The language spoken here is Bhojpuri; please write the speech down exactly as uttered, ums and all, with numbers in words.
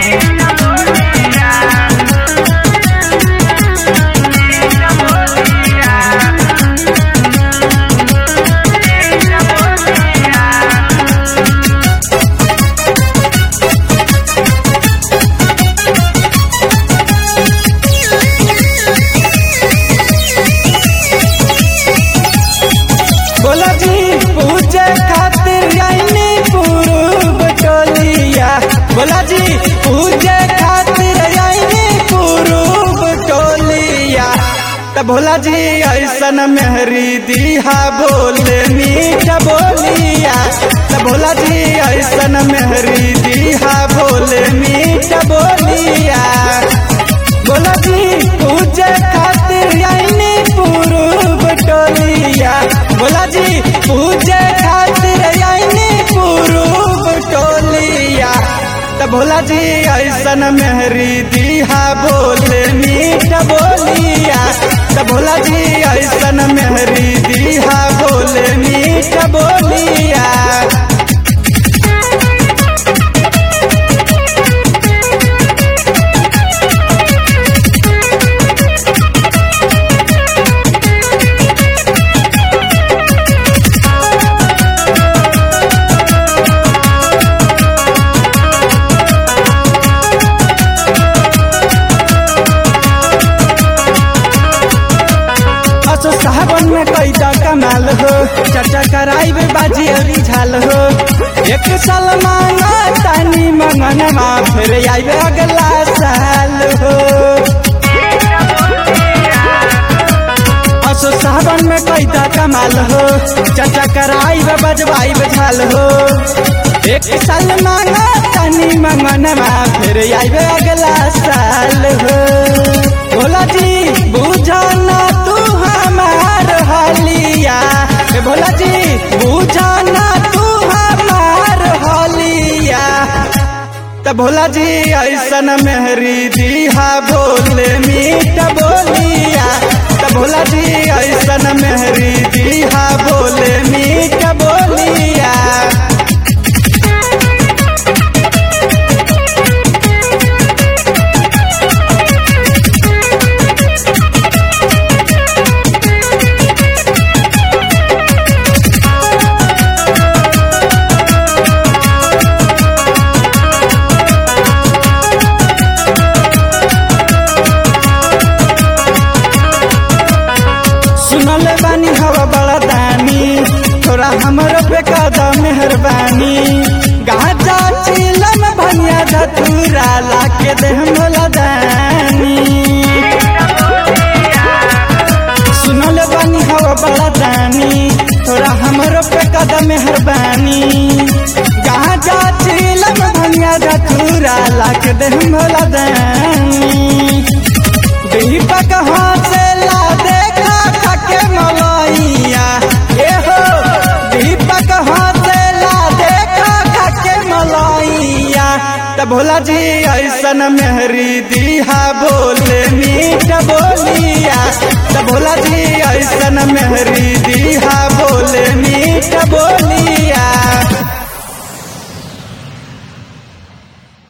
बोला जी पूजे खातिर आईनी पूर्व टोलिया। बोला जी पूजे खातिर आईनी पूर्व टोलिया। त भोला जी ऐसन मेहरी दिहा बोले मीठ बोलिया। त भोला जी ऐसन मेहरी दिहा बोले मीठ बोलिया। बोला जी पूजे खातिर आईनी पूर्व टोलिया। बोला जी पूजे खातिर आईनी पूर्व टोलिया। त भोला जी ऐसन मेहरी दिहा बोले मीठ बोलिया। त भोला जी ऐसन मेहरी दिहा बोले मीठ बोलिया। सावन में कैदा कमाल हो चर्चा कराई बाजी अरी झाल हो। एक साल मांगा तानी मंगनमा फिर आई अगला साल हो। असो सावन में कैदा कमाल हो चर्चा कराई बजवाई झाल हो। एक साल मांगा तानी मंगनमा फिर आई अगला साल हो। भोला जी बुझाना तू हमार हालिया। भोला जी बुझाना तू हमार हालिया। त भोला जी ऐसन मेहरी दिहा बोले मीठ बोलिया। त भोला जी ऐसन मेहरी दिहा बोले मीठ बोलिया। सुनल बानी हवा बड़ा दानी थोड़ा हमरो पे कदा मेहरबानी। गाजा चिलम भनिया धतूरा लाके दे हमला दानी। सुनल बानी हवा बड़ा दानी थोड़ा हमरो पे कदा मेहरबानी। गाजा चिलम भनिया धतूरा लाके दे हमला दानी। दीपक हाथ ला देखा खाके मलैया। ए हो दीपक हाथ ला देखा खाके मलैया। त भोला जी ऐसन मेहरी दिहा बोले मीठ बोलिया। त भोला जी ऐसन मेहरी दिहा बोले मीठ बोलिया।